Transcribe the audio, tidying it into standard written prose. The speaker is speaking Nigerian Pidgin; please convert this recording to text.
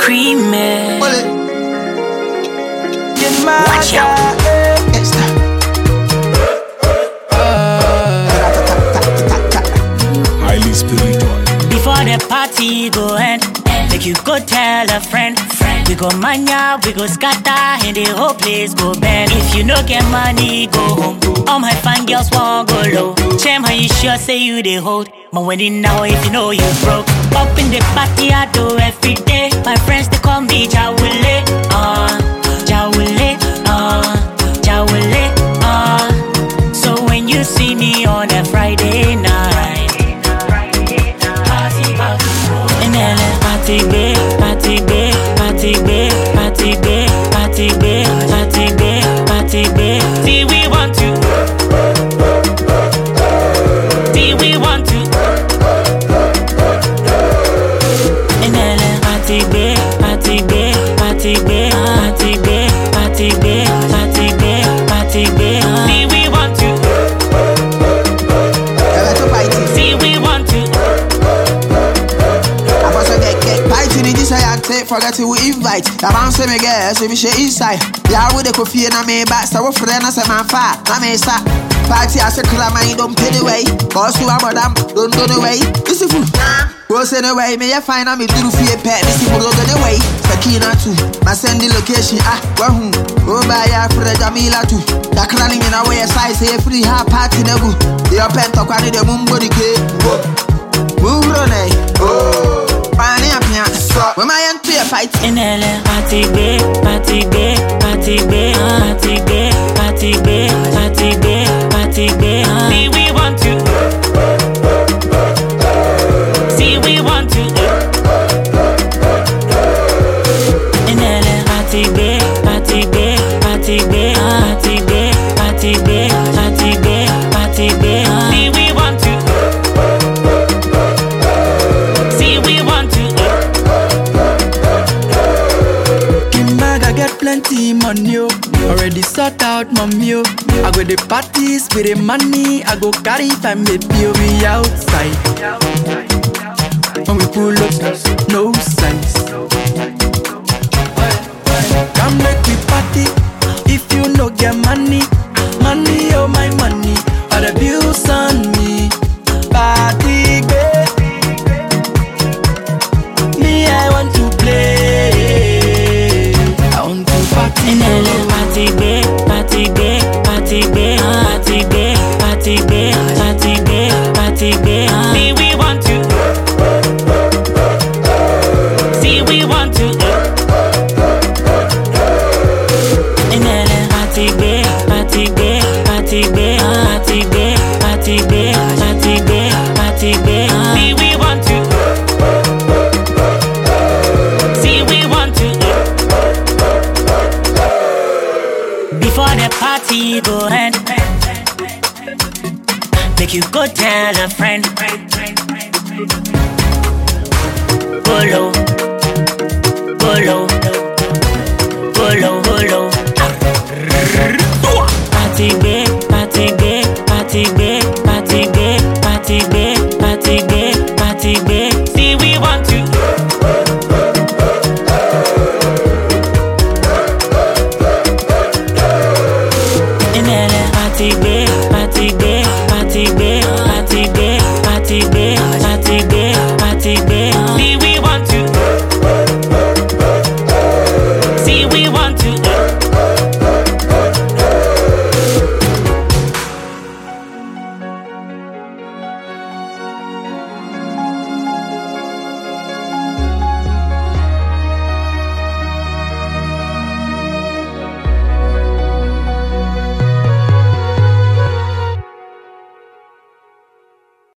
Creamy. Watch out. Highly spiritual. Before the party go end, make you go tell a friend. We go mania, we go scatter, and the whole place go bend. If you no get money, go home. All my fine girls won't go low. Shame how you sure say you they hold. My wedding now if you know you broke. Up in the party I do every day. My friends they call me Jawule, Jawule, Jawule, So when you see me on a Friday night, in LA, party babe, party babe, party babe, party babe, party babe, party babe, party babe. See we want to, see we want to. In LA, party babe, party babe, party babe, party babe, party babe, party babe, party babe. See we want to, see we want to. Forget to invite. The man say me girls we be share inside. Yeah, with the coffee and I may back. So what friend I say man fat. I may start party as a club man don't pay the way. Cause you are madam don't go the way. This is food. Go send away. May I find out me do fear pet. This is food on the way. Sakina too. My send the location. Wahoo. Go by ya for the Jamila too. The clanning in our way size. Say free half party nebu. Your pen to carry the moon body cake. Move on oh. When I enter a fight in LA, party babe, party babe, party babe, party babe, party babe, party babe, party babe. See we want to, see we want to. In LA, party babe, party babe, party babe, party babe, party babe, party babe, party babe. See we want to, see we want to. Plenty money, already sort out mommy. I go the parties with the money. I go carry family, we outside. When we pull up, no signs. Come make we party. If you no get money, money oh my money, all the bills on me. Party babe, me I want to play. In LA, party babe, party babe, party babe, party babe, party babe, party babe, party babe. See we want to, see we want to. In LA, party babe, party babe, party babe, party babe, party babe, party babe, party babe. See we want to, see we want to. Before the party go end, make you go tell a friend. Go low,